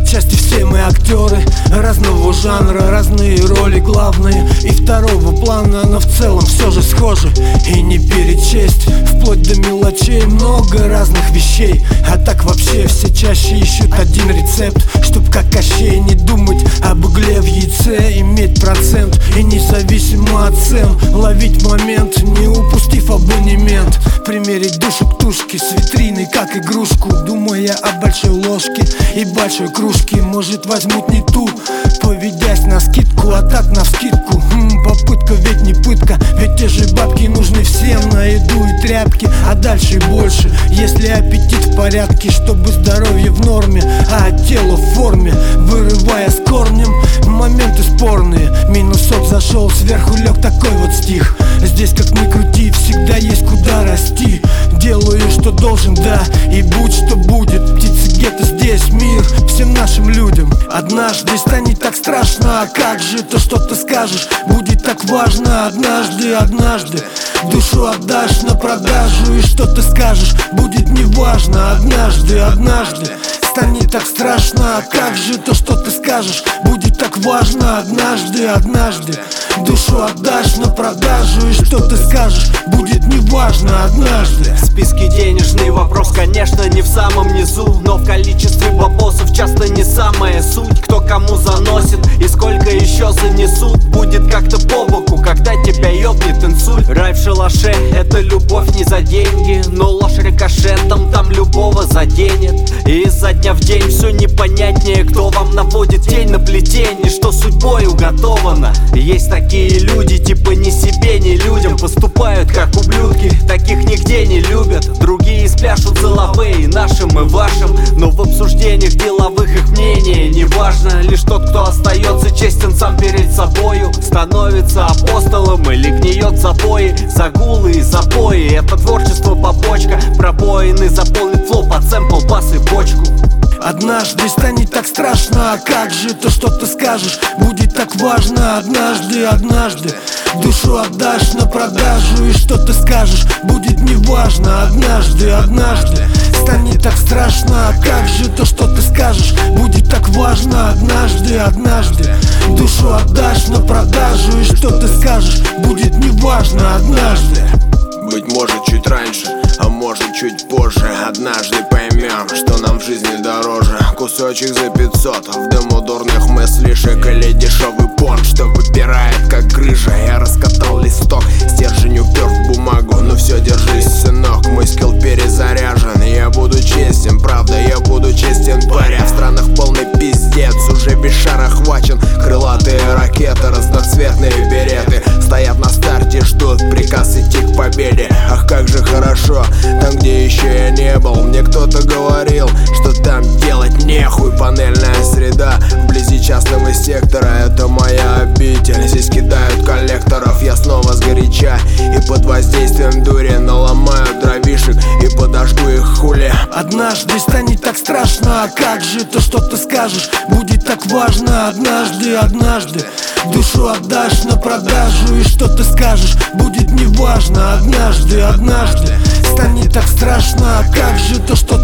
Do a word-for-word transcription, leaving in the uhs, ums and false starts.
части все мы актеры разного жанра, разные роли главные и второго плана, но в целом все же схожи. И не перечесть, вплоть до мелочей, много разных вещей. А так вообще все чаще ищут один рецепт, чтоб как Кощей не думать об угле в яйце, иметь процент и независимо от цен ловить момент, не упустив абонемент. Примерить душу к тушке с витриной как игрушку, думая о большой ложке и большой кружке. Может возьмут не ту, поведясь на скидку, а так навскидку. Хм, попытка ведь не пытка, ведь те же бабки нужны всем на еду и тряпки, а дальше больше, если аппетит в порядке, чтобы здоровье в норме, а тело в форме. Вырывая с корнем моменты спорные, минусок зашел, сверху лег такой вот стих. Здесь как ни крути, всегда есть куда расти. Делаю, что должен, да, и будь что будет. Птицы гетто, здесь мир всем нашим людям. Однажды станет так страшно, а как же то, что ты скажешь, будет так важно. Однажды, однажды душу отдашь на продажу, и что ты скажешь, будет неважно. Однажды, однажды станет так страшно, а как же то, что ты скажешь, будет так важно. Однажды, однажды душу отдашь на продажу, и что ты скажешь, будет неважно. Однажды. В списке денежный вопрос, конечно, не в самом низу, но в количестве бабосов часто не самая суть. Кто кому заносит и сколько еще занесут, будет как-то по боку, когда тебя ёбнет инсульт. Рай в шалаше — это любовь не за деньги, но ложь рикошетом там любого заденет. И изо дня в день все непонятнее, кто вам наводит тень на плетень, что судьбой уготовано. Есть такие люди, типа ни себе, ни людям, поступают как ублюдки, таких нигде не любят. Другие спляшут заловые нашим и вашим, но в обсуждениях деловых их мнение не важно. Лишь тот, кто остается честен сам перед собою, становится апостолом или гниет забои. Загулы и запои — это творчество побочка, пробоины заполнит флоу под сэмпл, бас и бочку. Однажды станет так страшно, а как же то, что ты скажешь, будет так важно. Однажды, однажды душу отдашь на продажу, и что ты скажешь, будет неважно. Однажды, однажды станет так страшно, а как же то, что ты скажешь, будет так важно. Однажды, однажды душу отдашь на продажу, и что ты скажешь, будет неважно. Однажды. Быть может чуть раньше, а может чуть позже. Однажды поймем, что нам в жизни дороже кусочек за пятьсот в дыму дурных мыслишек или дешевый понт, что выпирает как грыжа. Я раскатал листок, стержень упер в бумагу. Ну все, держись, сынок, мой скилл перезаряжен. Я буду честен, правда, я буду честен, паря. В странах полный пиздец, уже без шара хвачен. Крылатые ракеты, разноцветные береты стоят на старте, ждут приказ идти к победе. Ах, как же хорошо, там, где еще я не был. Мне кто-то говорил, что там делать нехуй. Панельная среда вблизи частного сектора — это моя обитель. Здесь кидают коллекторов, я снова сгоряча и под воздействием дури наломаю дровишек и подожгу их хули. Однажды станет так страшно, а как же то, что ты скажешь, будет так важно. Однажды, однажды душу отдашь на продажу, и что ты скажешь, будет неважно. Однажды, однажды станет так страшно, а как же то, что